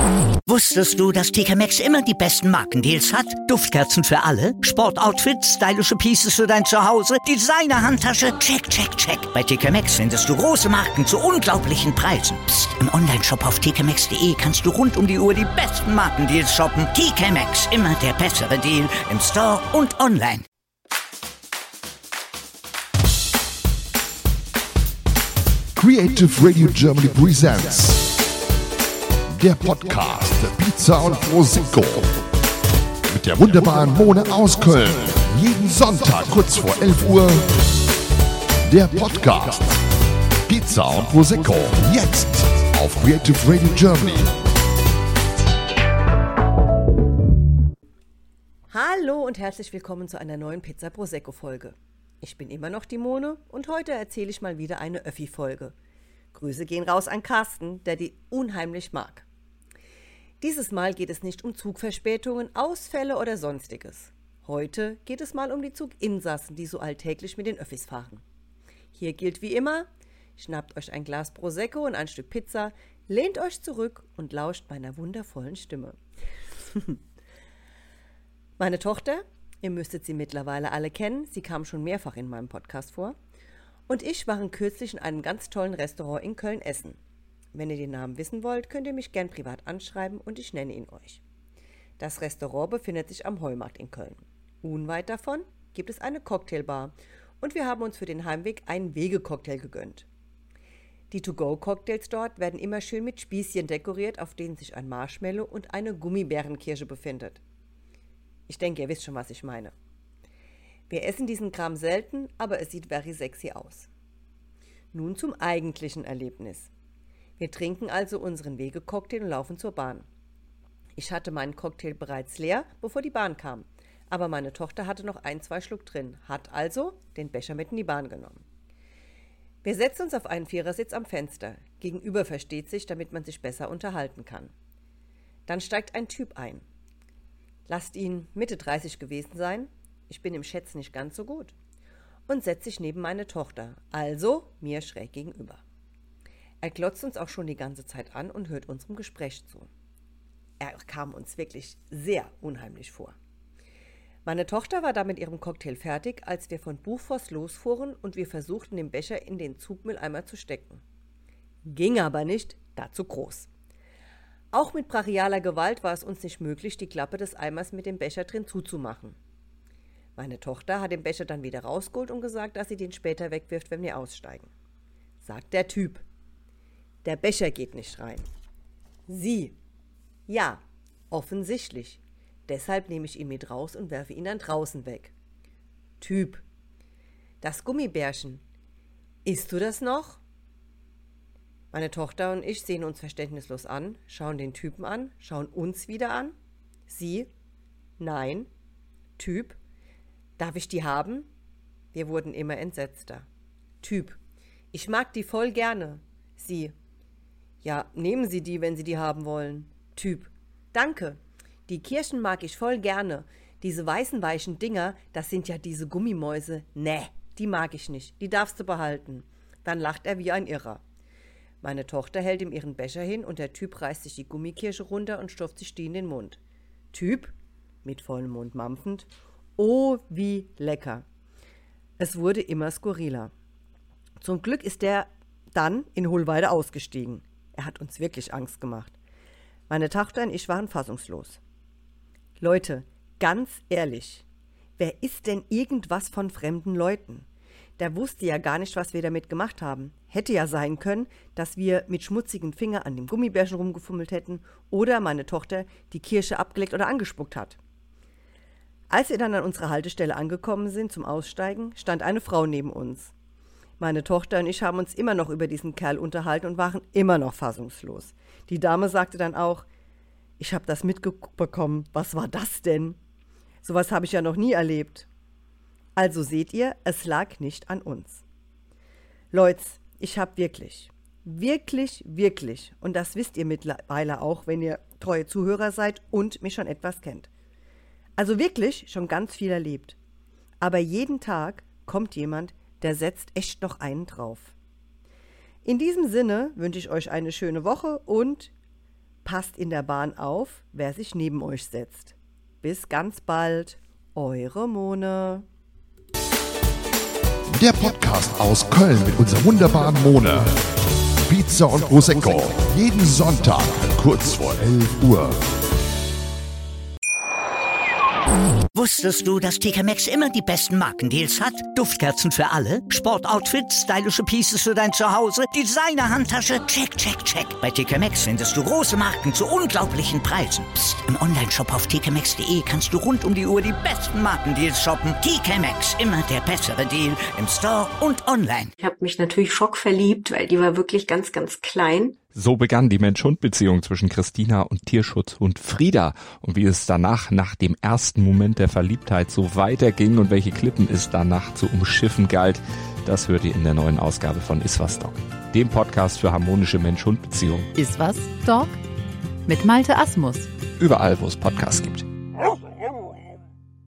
Wusstest du, dass TK Maxx immer die besten Markendeals hat? Duftkerzen für alle, Sportoutfits, stylische Pieces für dein Zuhause, Designer-Handtasche, check, check, check. Bei TK Maxx findest du große Marken zu unglaublichen Preisen. Psst. Im Onlineshop auf tkmaxx.de kannst du rund um die Uhr die besten Markendeals shoppen. TK Maxx, immer der bessere Deal im Store und online. Creative Radio Germany presents der Podcast Pizza und Prosecco mit der wunderbaren Mone aus Köln. Jeden Sonntag kurz vor 11 Uhr der Podcast Pizza und Prosecco. Jetzt auf Creative Radio Germany. Hallo und herzlich willkommen zu einer neuen Pizza Prosecco Folge. Ich bin immer noch die Mone und heute erzähle ich mal wieder eine Öffi-Folge. Grüße gehen raus an Carsten, der die unheimlich mag. Dieses Mal geht es nicht um Zugverspätungen, Ausfälle oder Sonstiges. Heute geht es mal um die Zuginsassen, die so alltäglich mit den Öffis fahren. Hier gilt wie immer, schnappt euch ein Glas Prosecco und ein Stück Pizza, lehnt euch zurück und lauscht meiner wundervollen Stimme. Meine Tochter, ihr müsstet sie mittlerweile alle kennen, sie kam schon mehrfach in meinem Podcast vor, und ich waren kürzlich in einem ganz tollen Restaurant in Köln essen. Wenn ihr den Namen wissen wollt, könnt ihr mich gern privat anschreiben und ich nenne ihn euch. Das Restaurant befindet sich am Heumarkt in Köln. Unweit davon gibt es eine Cocktailbar und wir haben uns für den Heimweg einen Wegecocktail gegönnt. Die To-Go-Cocktails dort werden immer schön mit Spießchen dekoriert, auf denen sich ein Marshmallow und eine Gummibärenkirsche befindet. Ich denke, ihr wisst schon, was ich meine. Wir essen diesen Kram selten, aber es sieht very sexy aus. Nun zum eigentlichen Erlebnis. Wir trinken also unseren Wegecocktail und laufen zur Bahn. Ich hatte meinen Cocktail bereits leer, bevor die Bahn kam. Aber meine Tochter hatte noch 1-2 Schluck drin, hat also den Becher mit in die Bahn genommen. Wir setzen uns auf einen Vierersitz am Fenster. Gegenüber versteht sich, damit man sich besser unterhalten kann. Dann steigt ein Typ ein. Lasst ihn Mitte 30 gewesen sein. Ich bin im Schätzen nicht ganz so gut. Und setzt sich neben meine Tochter, also mir schräg gegenüber. Er glotzt uns auch schon die ganze Zeit an und hört unserem Gespräch zu. Er kam uns wirklich sehr unheimlich vor. Meine Tochter war da mit ihrem Cocktail fertig, als wir von Buchforst losfuhren und wir versuchten, den Becher in den Zugmülleimer zu stecken. Ging aber nicht, dazu groß. Auch mit brachialer Gewalt war es uns nicht möglich, die Klappe des Eimers mit dem Becher drin zuzumachen. Meine Tochter hat den Becher dann wieder rausgeholt und gesagt, dass sie den später wegwirft, wenn wir aussteigen. Sagt der Typ. Der Becher geht nicht rein. Sie. Ja, offensichtlich. Deshalb nehme ich ihn mit raus und werfe ihn dann draußen weg. Typ. Das Gummibärchen. Isst du das noch? Meine Tochter und ich sehen uns verständnislos an, schauen den Typen an, schauen uns wieder an. Sie. Nein. Typ. Darf ich die haben? Wir wurden immer entsetzter. Typ. Ich mag die voll gerne. Sie. Ja, nehmen Sie die, wenn Sie die haben wollen. Typ. Danke. Die Kirschen mag ich voll gerne. Diese weißen, weichen Dinger, das sind ja diese Gummimäuse. Nee, die mag ich nicht. Die darfst du behalten. Dann lacht er wie ein Irrer. Meine Tochter hält ihm ihren Becher hin und der Typ reißt sich die Gummikirsche runter und stopft sich die in den Mund. Typ, mit vollem Mund mampfend, oh, wie lecker. Es wurde immer skurriler. Zum Glück ist der dann in Hohlweide ausgestiegen. Er hat uns wirklich Angst gemacht. Meine Tochter und ich waren fassungslos. Leute, ganz ehrlich, wer isst denn irgendwas von fremden Leuten? Der wusste ja gar nicht, was wir damit gemacht haben. Hätte ja sein können, dass wir mit schmutzigen Fingern an dem Gummibärchen rumgefummelt hätten oder meine Tochter die Kirsche abgeleckt oder angespuckt hat. Als wir dann an unserer Haltestelle angekommen sind zum Aussteigen, stand eine Frau neben uns. Meine Tochter und ich haben uns immer noch über diesen Kerl unterhalten und waren immer noch fassungslos. Die Dame sagte dann auch, ich habe das mitbekommen, was war das denn? Sowas habe ich ja noch nie erlebt. Also seht ihr, es lag nicht an uns. Leute, ich habe wirklich, und das wisst ihr mittlerweile auch, wenn ihr treue Zuhörer seid und mich schon etwas kennt. Also wirklich schon ganz viel erlebt. Aber jeden Tag kommt jemand, der setzt echt noch einen drauf. In diesem Sinne wünsche ich euch eine schöne Woche und Passt in der Bahn auf, wer sich neben euch setzt. Bis ganz bald, eure Mone. Der Podcast aus Köln mit unserer wunderbaren Mone. Pizza und Prosecco. Jeden Sonntag, kurz vor 11 Uhr. Wusstest du, dass TK Maxx immer die besten Markendeals hat? Duftkerzen für alle, Sportoutfits, stylische Pieces für dein Zuhause, Designer-Handtasche, check, check, check. Bei TK Maxx findest du große Marken zu unglaublichen Preisen. Psst. Im Onlineshop auf tkmaxx.de kannst du rund um die Uhr die besten Markendeals shoppen. TK Maxx, immer der bessere Deal im Store und online. Ich habe mich natürlich schockverliebt, weil die war wirklich ganz, ganz klein. So begann die Mensch-Hund-Beziehung zwischen Christina und Tierschutzhund Frieda. Und wie es danach, nach dem ersten Moment der Verliebtheit, so weiterging und welche Klippen es danach zu umschiffen galt, das hört ihr in der neuen Ausgabe von Iswas Dog, dem Podcast für harmonische Mensch-Hund-Beziehungen. Iswas Dog mit Malte Asmus. Überall, wo es Podcasts gibt.